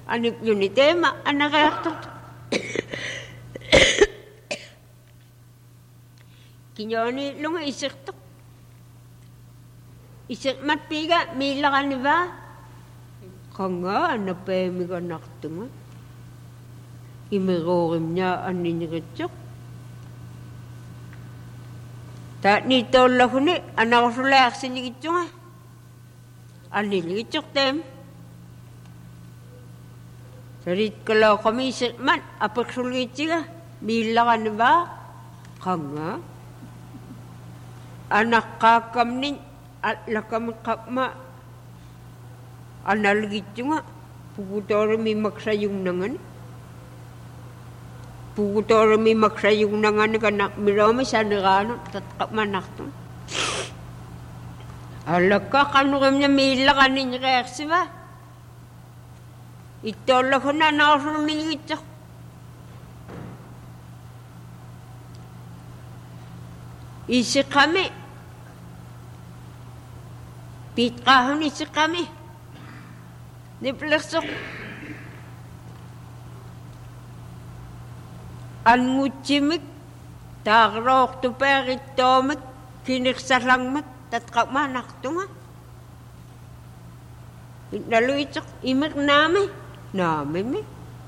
Anip yun ni tema, anakayakto. Kinyoni lunga isik to. Isik matpiga, milakan ni ba? Kanga, anapemi ka naktunga. Imirorim niya aniniritsok. Ta nito lahuni, anakasulak sinigitsok nga. Aniniritsok tem. Sarit kalau kami isik-man, apaksulitsika, milakan ni ba? Kanga. Anak kakam nin, at lakam kakma. Analgitsok nga. Pugutora may maksayong nangan. Pugutora may maksayong nangan kanak mirami sa nagano tatkapmanakto. Alaka kanukam niya mila kanin reaksi ba? Ito ko na nakasulong ito. Isi kami. Pitkahon isi kami. Niplasok. An ngucimik, tagrok tu perit tomik, kiniksalangmik, tatkapmanak tu nga. Lalu itu imik nami mi.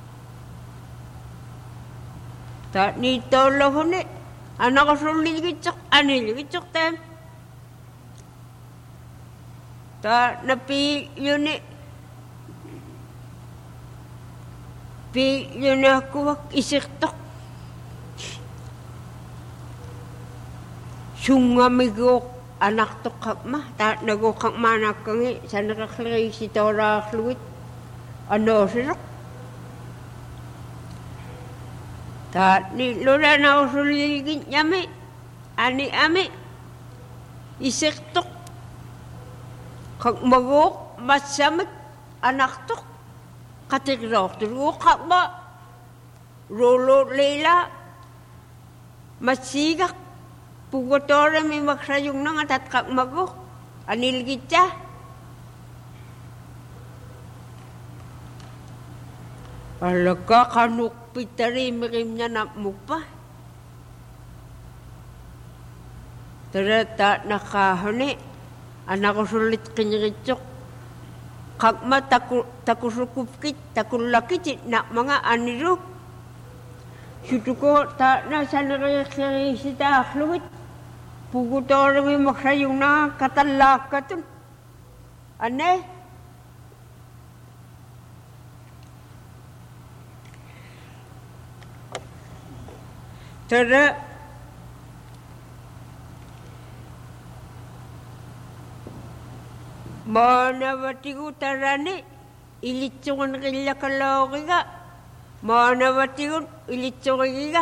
Tak ni tolo ni, anak sulit gitu, anil gitu tem. Tak napi yuni, pi yuni aku isik tok. Sungamigo anak to kakma, tak nago kakma anak kangi, sana kaklari si tora kluit, ano sirok. Tak ni lola na usuligin yami, ani ami, isik tok, kakmagok, masamik, anak tok, katigrok, tulugo kakma, rolo leila, masigak, pugotora may maksayong nang at kakmagok. Anil kita. Alaga kanuk pitari mirim niya na mo pa. Tara ta nakahani. Anak ko sulit kanyaritsok. Kakma takusukupkit, takulakit na mga aniro. Sutuko ta na sanarayakari sita akluwit. Pugutora may maksayong na katalakatun. Ane? Tara, manawati ko tarani, ilitsungan kila kalawaki ka. Manawati ko, ilitsungan kila.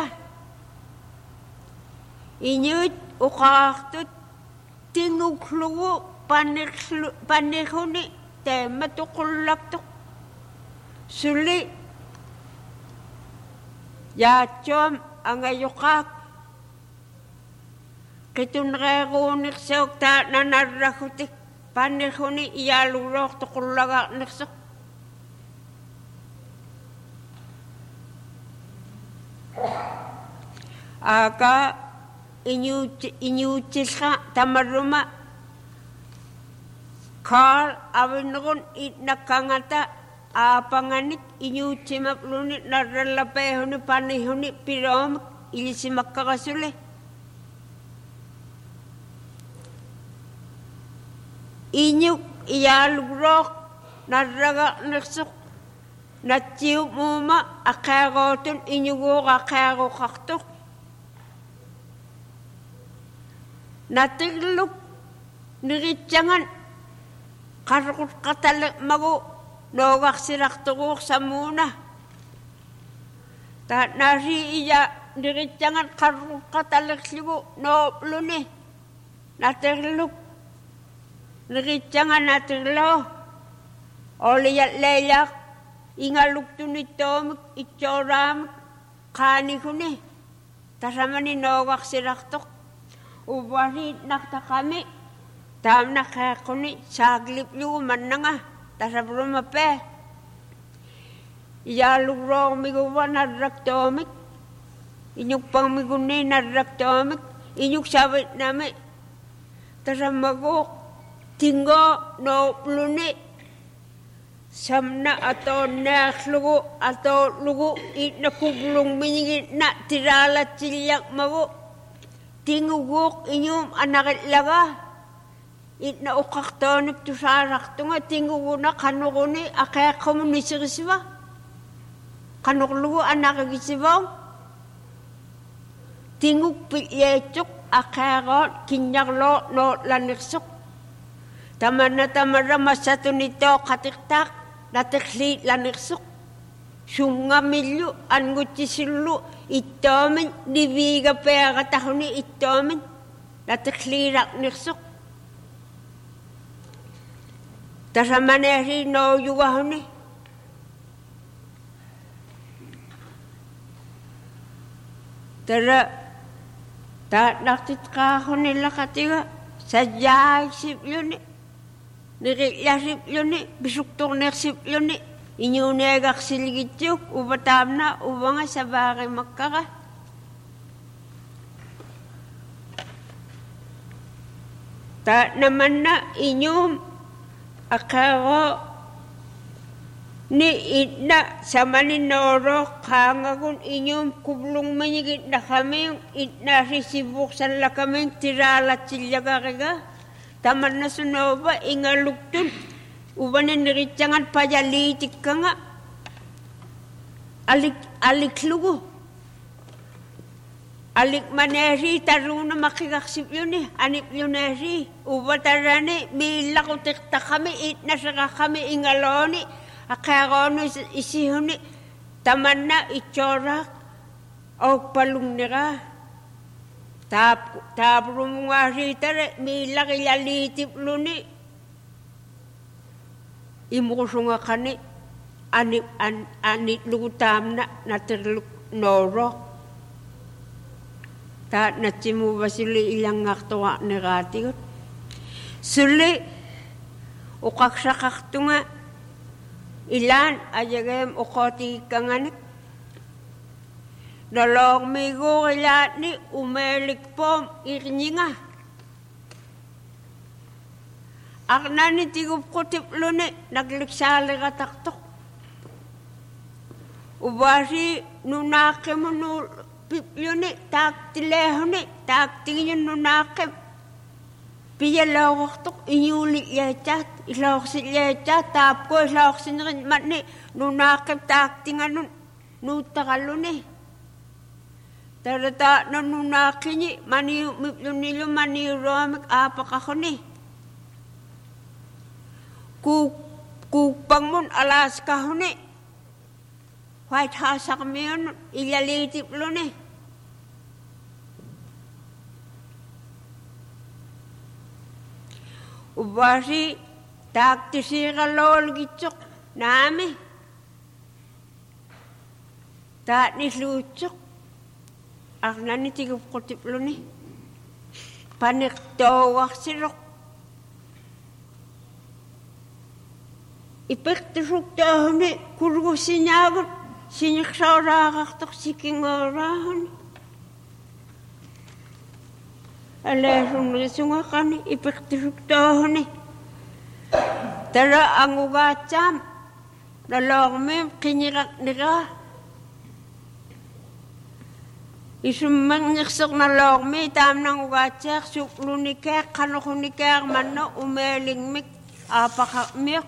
Inyut, ukaktot, tinukluwo, panikuni, tema tukulaptok. Suli, yachom, ang ayukak. Kitunrerunik sa ukta na narakutik, panikuni, iyalurok, tukulagak naksok. Aka, inyutis ka, tamaruma. Karl, awinukon, nakangata, apanganit, inyutimap lunit, naralapehuni, panihuni, pirom, ilisimak kakasuli. Inyuk, iyalurok, naragak naksok, natsiw muma, akaroton, inyugok, akaro kaktok. Natigluk, niritsangan, karukut katalak mago, nogak sirak tugok sa muna. Ta nasi iya, niritsangan, karukut katalak sigo, no luni. Natigluk, niritsangan natiglo, oliyat leyak, ingaluk tunitom, itsoram, kanikuni. Tasamani nogak sirak tuk. Ubari nakta kami, tam nakakuni, saglip yung mananga, tasabro mape. iyalurong miguwa narraktomik, inyuk pang miguni narraktomik, inyuk sabit nami, taramagok, tinggo no pluni, samna ato nakhlugu ato lugu itna kuglung minigit na tirala tilyak mago, tingugok inyum anakit laga, itna ukaktonik tusarak tunga tinguguna kanukuni akaya komunisirisiba, kanuklugu anakagisibaw, tingug pilyechuk akaya kinyaklo no laniksuk, taman na tamara masato nito katiktak, natiklit laniksuk, sunga milyo angutisilu itomin, diviga pera tahuni itomin, natiklirak niksuk, tasamaneri no yuwahuni, tara ta naktitkahuni lakatiga, sajay sipluni, niriklasip yun bisuktok nersip yun inyunegak siligitsuk ubatam na ubanga sa bagay magkaka. Ta naman na inyum akaro ni itna sa maninoro kangagun inyum kublung manigit na kami itna risibuk sanla kaming tiralat silyagariga. Taman na sunoba ingaluktun ubanin niritsangan pajalitik ka nga aliklugo alik maneri taruna makikaksip yun anip yun ubatarani milakutik ta kami itna saka kami ingaloni akarono isihuni taman na itsorak o palung nira Tapurunga ritare mila kilalitip luni imusunga kani anit lugutam na naterluk noro ta natsimu basili ilang ngaktawa negatif suli ukaksakaktunga ilan ajagem ukoti kanganik Nolong migo ilat ni umelik pom irninga. Akna ni tigup kutip lune nagliksali kataktok. Ubasi nunake mo nu piplune tak tilehune tak tingin nunake. Piya lawaktok inyuli yachat ilawaksit yachat tapko ilawaksit matni nunake tak tinganun nutakalune. Tarata nanunakini mani miplunilo mani romik apakahoni. Kupangmun Alaska honi. White House kamiyon ilaliti plone. Ubasi taktisira lol gitsok nami. Tak nislutsok. Akna ni tigup kutip luni. Panik tawak sirok. Ipektusuk tahuni kurgo sinyagot. Sinyaksarakaktok sikingarahan. Alesung lisunga kani ipektusuk tahuni. Tara ang ugacham. Nalongmim kinyirak nira. Isumang niksok na longmi tam nang ugatsak suklunikek kanukunikek manno umelingmik apakakmik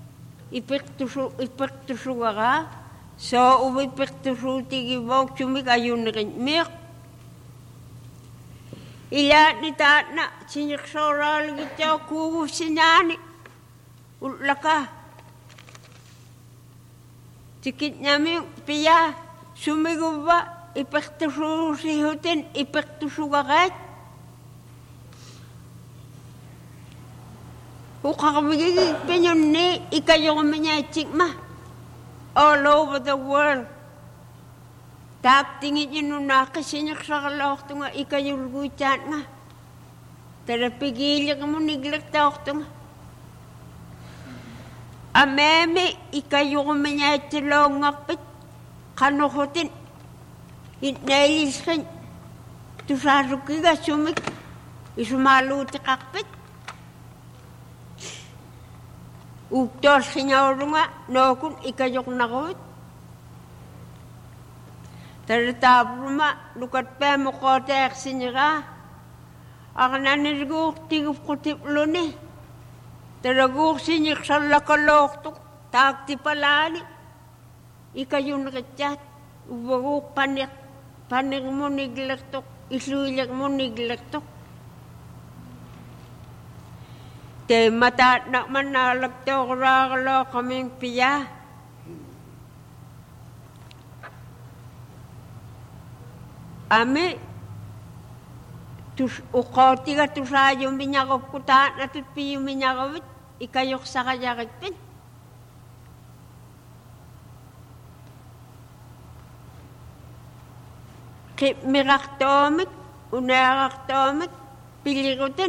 ipektusugara so ubipektusutigibok sumik ayunrinmik ilat ni tatna sinyaksoral gityaw kuhu sinyani utlaka tikit nyami piya sumiguba ipektususihutin ipektusugaret ukakamigigig pinyon ni ikayong minyachikma all over the world tap tingin yun nung nakasinyak sa kalawak ito nga ikayong luguchan nga tarapigilya ka mo niglagtawak ito nga ameme ikayong minyachilong ngakpit kanuhutin itnailiskin tusarukiga sumik isumaluti kakpit uktor sinyaurunga nokun ikayok nakut taritabruma lukat pe mukotek sinira akananirguk tiguf kutip luni taraguk sinyik salakaloktuk takti palani ikayun kechat ubaguk panik mo niglektok isuilek mo niglektok te mata nak manalagtok ragalo kaming piya ame tus ukotiga tusayo minyakop kuta natut piyo minyakopit ikayok sakayakit kip miraktomik unaraktomik pilikutin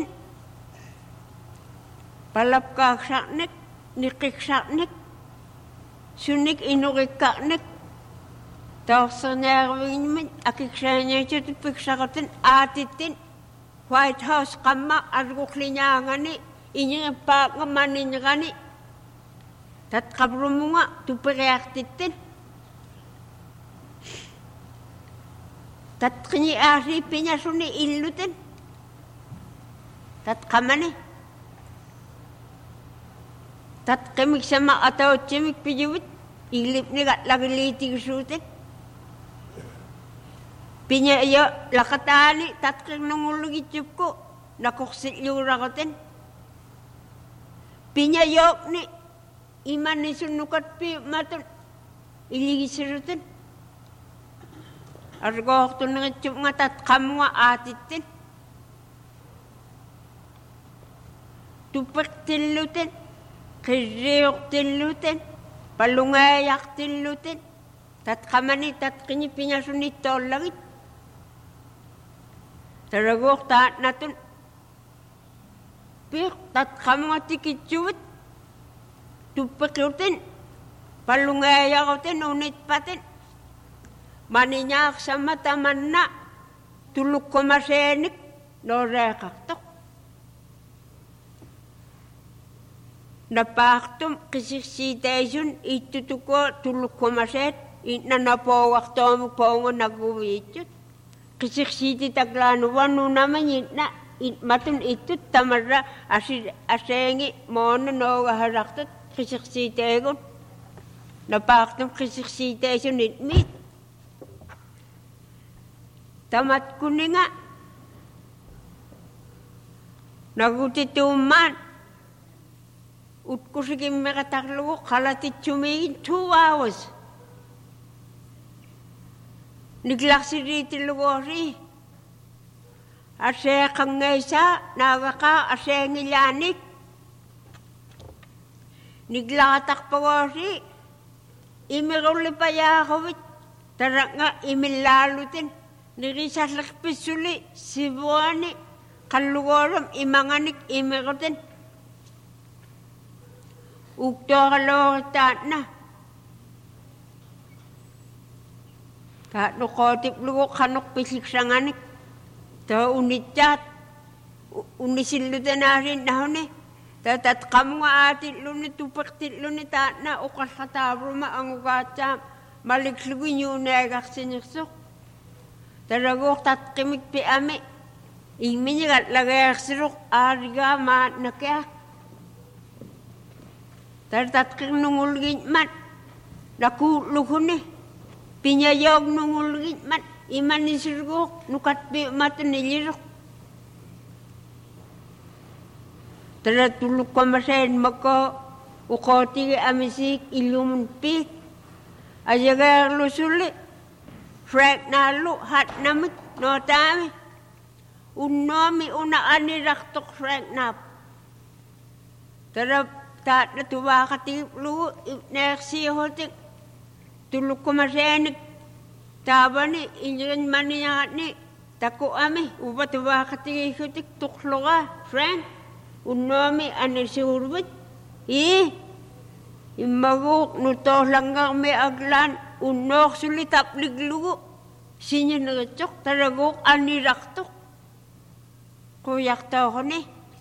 palapkaksaknik nikiksaknik sunik inurikaknik tawsarnyarvingmin akiksanyachut piksakatin atitin White House kama arguklinyangani inyapa ngamaninyangani tat kabrumunga tupereaktitin tat kini ahri pinya suni illutin tat kamane tat kemik sama atau cemik pijuwit ilip ni gat lagi liti kusutin pinya iyo lakatani tat keng nangulugi cupku nakoksit yurakotin pinya yok ni iman ni sunukat pi matun iligi sirutin argo tu ngecup ngatat kamwa atitin tupek tilutin kiriok tilutin palungayak tilutin tat kamani tat kini pinya sunit tolagit taragok tat natun pik tat kamwa tikicuit tupek lutin palungayak utin unit patin maninyak sama taman na tuluk komasenik norekaktok napaktum kisiksitaisun itutuko tuluk komaset itnanapowaktom pongo naguwichut kisiksiti taglanuwan naman itna matun itut tamarra asengi mono nogaharaktot kisiksitaigun napaktum kisiksitaisun itmit tamat kuninga nagutituman utkusikim mekataklugu kalatit sumingin 2 hours niglaksiriti lugori ase kangaysa nagaka ase ngilanik niglatak pagori imigulipayakawit tarak nga imilalutin nirisas pisuli sibuani kalugoram imanganik imikotin ukto kaloritat na ta nukotip lugo kanuk pisik sanganik ta unitat unisilutan narin nahone ta tat kamu atit luni tupaktit luni ta na ukasatabro ang ukacham maliklugu nyunegak siniksok taragok tat kimik pi ame ingminyagat lagay siruk ariga ma nakya tat king nungulgin mat nakuluhuni pinyayog nungulgin mat iman ni siruk nukat pi mat niliruk taratuluk kamasen mako ukoti amisik ilumun pik ajaga lusuli Frank nalu hat namik no tami unnomi una aniraktok Frank nap tarap tat na tuwakatip lu neksi hotik tuluk kumasenik tabani inyan maniyak ni taku ami uba tuwakatip hotik tukloga Frank unnomi anirsi urbit Imaguk nutoh langgang me aglan unok sulit apliglugo sinya nagacok taragok aniraktok kuyak tao ko ni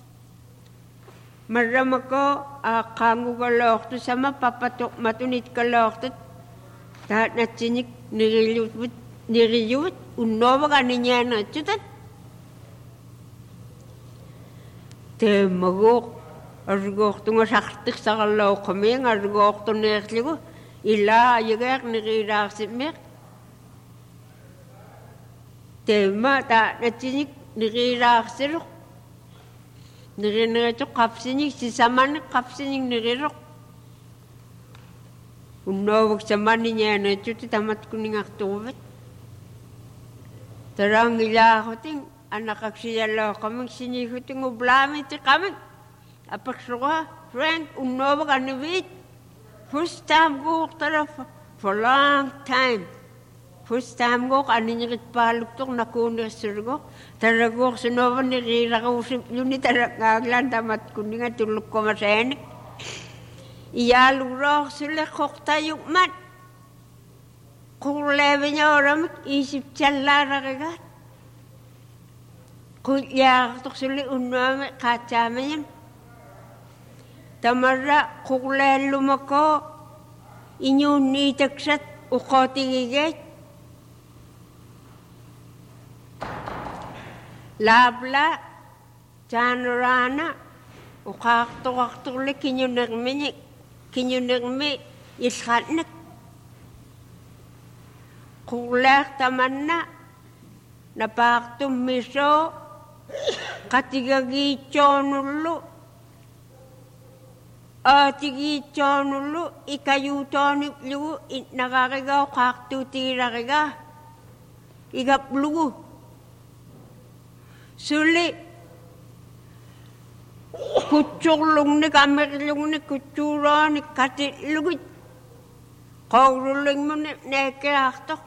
marama ko kangu kalok to sama papatok matunit kalok to tahat na chinik niriyut unoba kaninya na chutat te magok argok to nga saktik sa kalok kami nga argok to nekligo ila ayagak niriraksit mek tema ta na chinik niriraksit niriraksit kapsinik si saman kapsinik nirirok unawag saman niya na chuti tamat kuning aktubet tarang ila ako ting anak aksiyalo kaming sinikuting ublami ti kaming apaksuka friend unawag anibit first time go tara for long time first time go kaninya paluktok nakuno surgo tarago sunovan ni rakausip yuni tarakaglan tamat kuninga tuluk ko masen iyaluro sule koktayuk mat kulevenya orang isip chalara kagat kulya tok sule uname kacamenyan tamarra kukulelu mako inyun ni taksat ukotigigay labla janurana ukakto le kinyunagme iskatnak kulak tamanna napaktum miso katigagi chonulu tigi chonulu ikayutoni lugu nakakagaw kaktu tirakaga igap lugu suli kucurlung ni kamerlung ni kucura ni katit lugu kauruling mo nekakto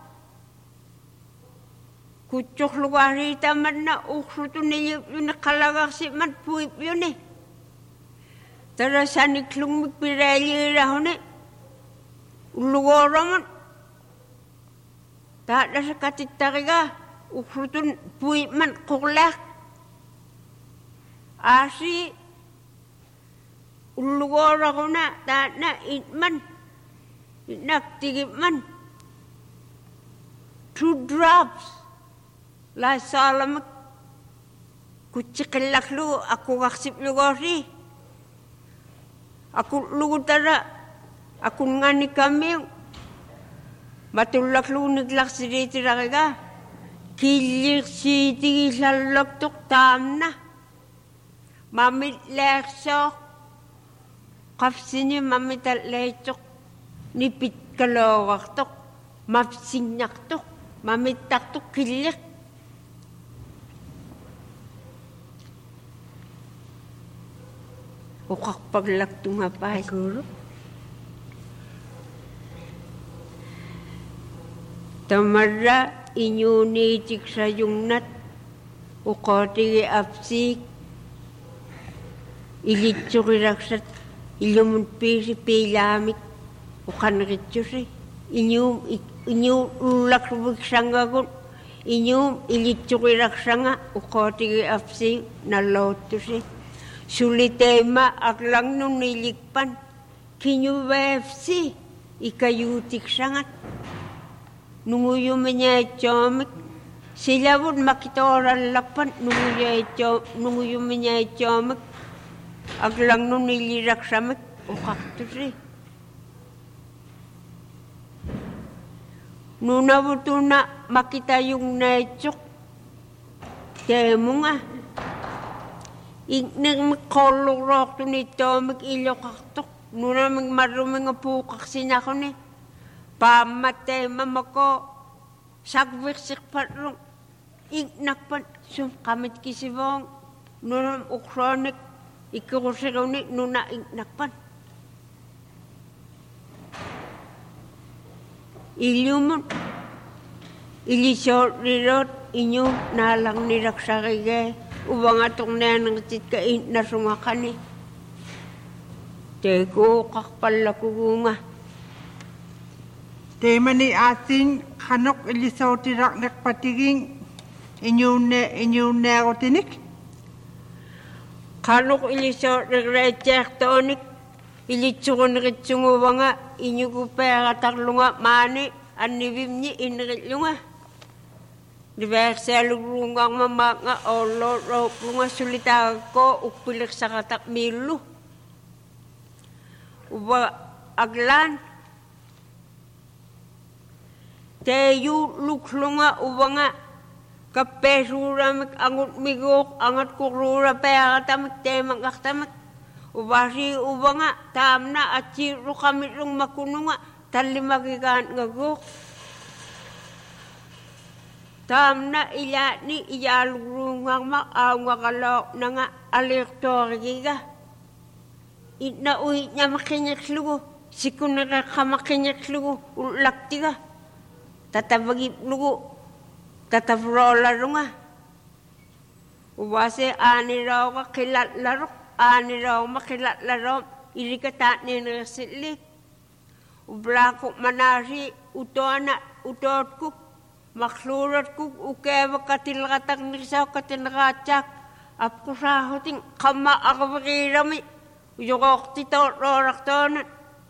kucuk lugar taman na uksutu ni nakalagak si mat puip yun eh tarasan iklung pireli rahone lugoraman tak ada sekatit tariga ukrutun puiman kuklak asi lugorakona tak na itman naktigitman 2 drops la salam kucikilak lu aku kaksip lugori aku lugutara aku ngani kami matulak lu niglak siriti rakaga kilik siti lalok tuk tamna mamit leksok kapsini mamit leksok nipit kalawak tuk mapsinyak tuk mamit tak tuk kilik ukak paglak tumapay guru tamarra inyunitik sa yungnat ukotigi apsik ilitsukiraksat ilumun pisi pilamik ukanritsusi inyum ulakrubik sangagun inyum ilitsukiraksanga ukotigi apsik nalotusi sulitema aklang nung nilikpan kinyubefsi ikayutik sangat nunguyumenya chomik silabut makitoran lakpan nunguyumenya chomik aklang nung nilirak samik ukaktusi nunabutuna makita yung nechok temunga nang kolorok to nito mag-ilokak nuna maruming pukak sinako ni pamatay mamako sagwiksik patrong ignakpan sum kamit kisibong nuna ukronik ikurusikaw ni nuna ignakpan ilyumon ilisor rirot inyo nalang niraksakige ubang atong nenang titka na sumakani Teko kakpalakugunga. Temani asin kanok ilisotirak nakpatiging inyune rotinik. Kanok ilisotirak rejektonik. Ilitsugun ritsunguwanga inyuguperatarlunga mani anibimni inritlunga. Diversalurungang mamanga olorunga sulitako ukpilik sakatak milu. Uba aglan. Teyu luklunga ubanga kapesuramik angut migok angat kurura peratamik temang kaktamik. Ubasi ubanga tamna aciru kami rung makununga talimagigan ngagok. Tamna ilyani iyalurungang mak awangakalok na nga alektoriga. Itna uhi niya makinyaklugo. Sikunara ka makinyaklugo. Ulaktiga. Tatabagip lugo. Tatabrola runga. Ubase aniraw ka kilatlarok. Aniraw makilatlarok. Irikatat ni nasilik. Ublakok manasi. Utoana. Utotko. Maklurat ko ukeva katilakatak nisaw katinakatsak. Apko sahoting kama akabakirami. Uyokok tito rorak tonan.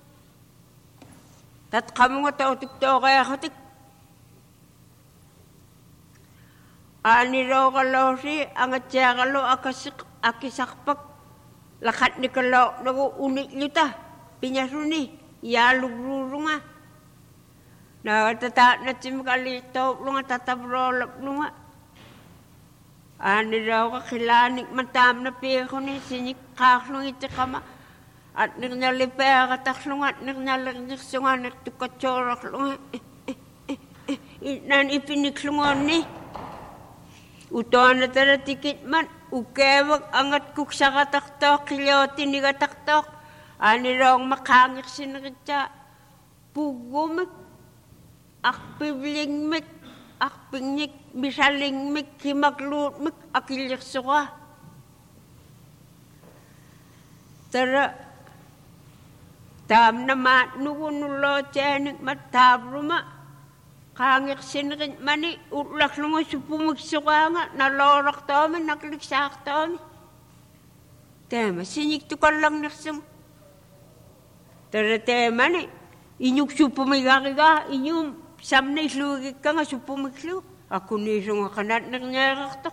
Tat kamu nga tautik to kaya katik. Ani raw kalosi ang atya kalo akisakpak. Lakat ni kalo nago unik luta. Pinyasuni. Yalugrurunga. Tata na simkalito lunga tatabrolap lunga. Ani raw kakilanik matam na peko ni sinik kaklong iti kama. At nirnyalipea kataklong at nirnyalagnisungan at tukatsorak lunga. Inan ipiniklungon ni. Utoan na taratikit man. Ukewag angat kuksa kataktok. Kilyoti ni kataktok. Ani raw makangik sinakitsa. Pugumik. Akpiblingmik, akpingnik, bisalingmik, himaglutmik, akiliksuka. Tara, tam na matnukunulo tyanik matabruma. Kangik sinakit mani, utlak lungo supumiksuka nga, nalorak tomi, nakliksak tomi. Tema, sinik tukal lang naksang. Tara, tema ni, inyuk supumigakika, inyum, samna isluwagik ka nga supumiklo. Ako niso nga kanat nangyayakto.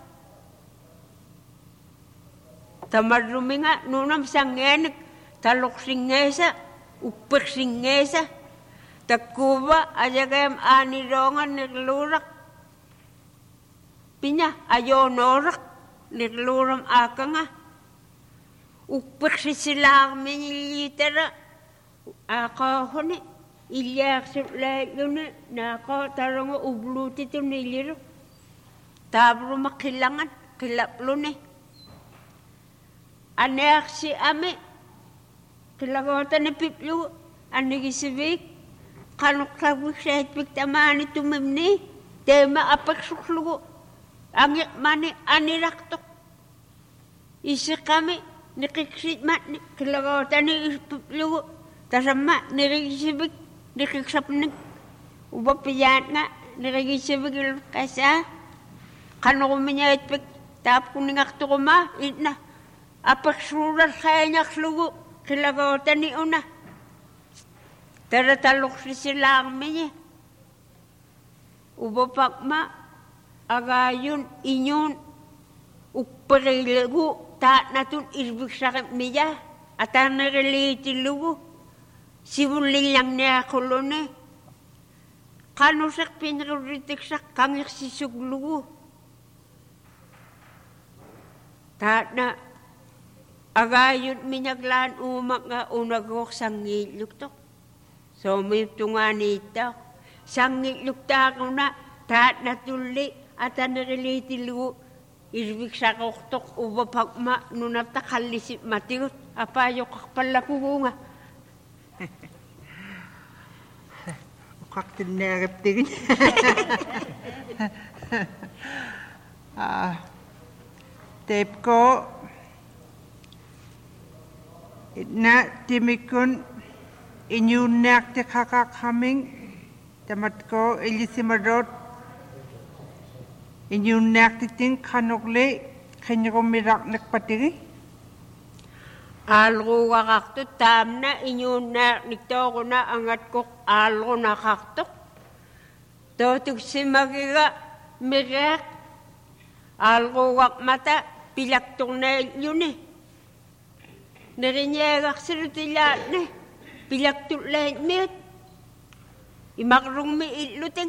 Tamarumi nga, nunam sangenik, talok singesa, upik singesa. Takuba, ayagayam anirongan naglurak. Pinya, ayonorak, nagluram aka nga. Upik sisilang minilitera. Ako honi. Ilyak sulay yun na ako tarong ubluti ito niliro. Tabro makilangan, kilaplo ni. Anak si ame, kilagota ni piplo, anigisibik, kanuklabik sa hitpik tamaan ito mimni, tema apak suklugo, angik mani aniraktok. Isa kami, nikiksit mat, kilagota ni piplo, tasama, nirisibik, Dikiksapnik, ubapiyat nga, nirigisiwigil kasa, kano kuminya itpik, tap kuningak to kuma, itna, apak surat kaya niya klugo, kilagota ni una. Taratalok silang minya. Ubapak ma, agayon, inyon, uparilago, taat natun irbik sakit miya, atan nariliti lugo. Sibulilang niya kolone. Kanusak pinakuritik sak kangik sisuglugo. Taat na agayon minaglaan umak nga unagok sang ngiluk to. So may tungan ito. Sang ngiluk ko na taat na tuli at nariliti lugo. Irbik sa koktok ubapag ma nunatakalisip matigot. Apayo kakpalakugo nga. Kaktin nerep tingin. Tape ko na timikun inyunak te kakakaming tamat ko ilisimarot inyunak titing kanokle kanyumirak nakpatigi algo kakto tamna inyunak nito ko na angat ko algo nakakto totuk simagiga mirak algo wak mata pilaktong na yun narinyagak sirutilat pilaktuk lahat mit imakrong mi iluting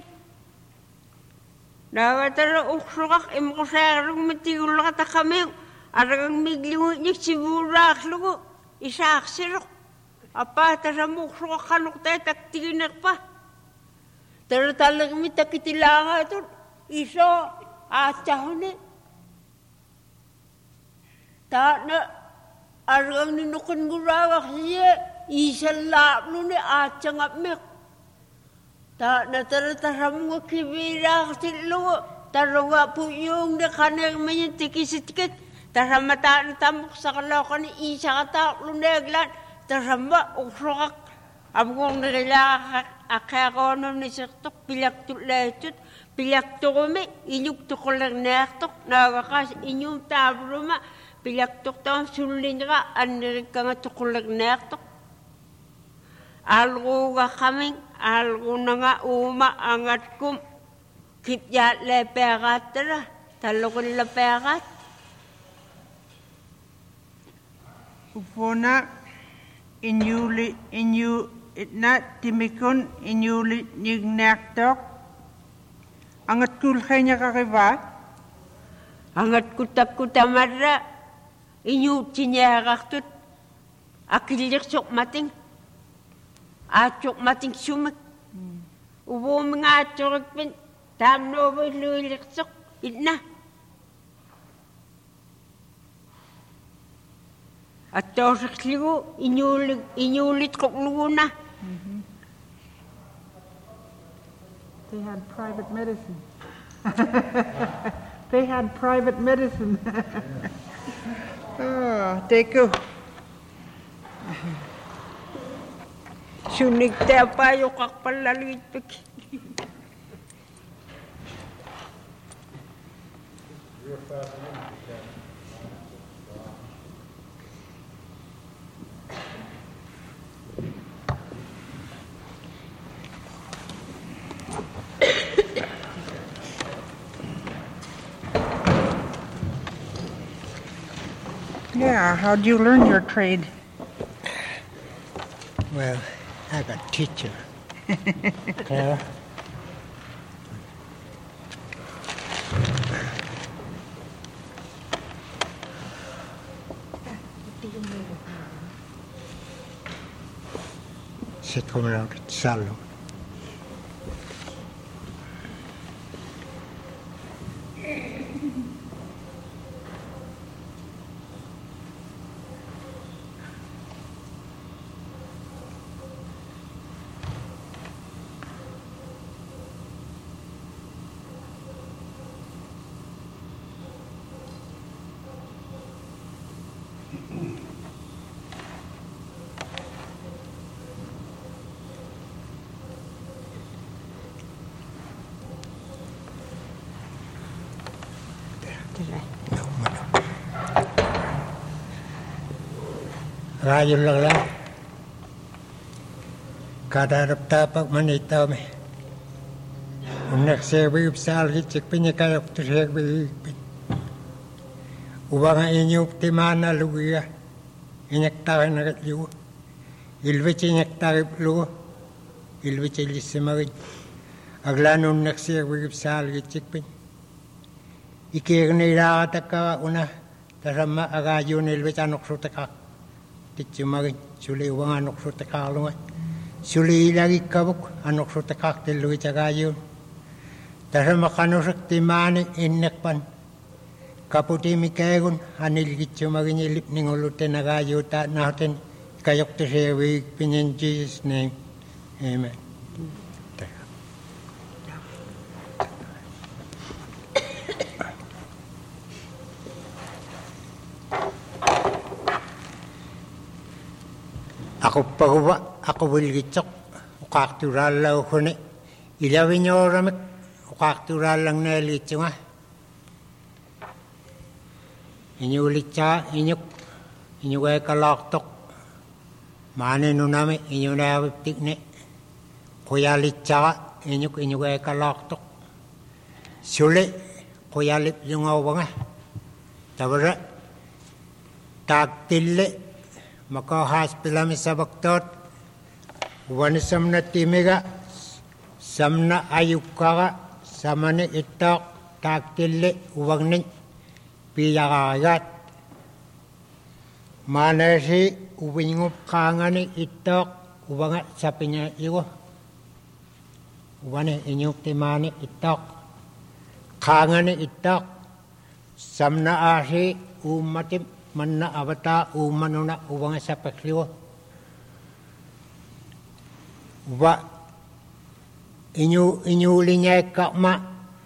nawatara uksukak imakusarong mitigulak kami aragang migliwit niya siburak lugo isak sirok apa tasamuk suka kanuk tayo taktiginak pa taratalang mi takitilanga ito iso atahon ta na aragang ninukun gurawak siya isalap nun atangap mek ta na tarataram ng kibira katilo tarunga po yung nakanang manyantikisitikit taramata na tamok sa kalokan isa katak luneglan taramba uksukak amgong nilakak akakono ni saktok pilaktuk lechet pilaktuk kami inyuktuk ko lang nektok nagakas inyong tabruma pilaktuk tong sulin ka anirig ka nga tukulag nektok algo ka kaming algo na nga angat kum kipyat lepekat tara talo ko nila pekat upona inyu itna timikun inyuli nignaktok angat kul kanya kakiba angat kutak kutamara inyu tinyaraktut akilik sok mating achok mating sumak ubo mga achok pin tamno ba lulik sok itna at tosok ligo inyulit kok luna. They had private medicine. They had private medicine. Oh, teko. Sunig tayo pa yung kakpalalit pag. Yeah, how do you learn your trade? Well, I got a teacher. Clara. Se come out at Salo. Rayon lang lang. Kadarap tapak manitaw me. Unak sewi upsal hicik pinyakayok to sewi. Ubang inyo timana luya. Inyaktawa na katliwa. Ilwich inyaktawa luwa. Ilwich ilisimagid. Aglanon nak sewi upsal hicik piny. Ikir nilakataka una. Tasama agayon ilwich anok sutakak. Tichumarin suli uang anok sutekalungan suli lagi kabuk anok sutekak telu cagayon tasama kanusuk timani innekpan kaputi mikagun anil gichumarin ilip ningoluten nagayo ta naten kayok tesewi in Jesus' name amen. Ako paruwa, ako wilgitsok, ukakturala ukune, ilawinyoramik, ukakturalang nalitsunga. Inyulitsa, inyukay kalaktok, maninunami, inyunawiptikne, kuyalitsa, inyukay kalaktok. Suli, kuyalip yung awanga. Tawara, tagtili, maka-hospital sa baktot, wanisam na timiga, samna ayukara, samani itok, tagtili, uwagnin, piyakagat. Manasi, uwingup kangani itok, uwanga sa pinaiwa. Uwani inyup timani itok, kangani itok, samna asi, umatim, manna abata umanuna uwanga sa pakliwa. Wa inyuli niya kakma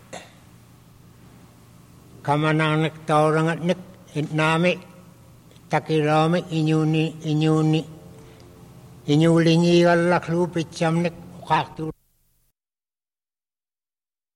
kamanang nagtawrangat nik nami takirami inyuli niya laklupit siyam nik kaktur